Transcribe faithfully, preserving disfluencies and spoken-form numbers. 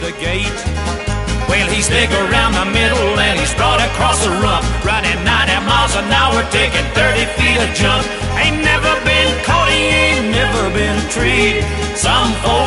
the gate. Well, he's big around the middle and he's broad across the rump, running ninety miles an hour, taking thirty feet a jump. Ain't never been caught, he ain't never been treed. Some folks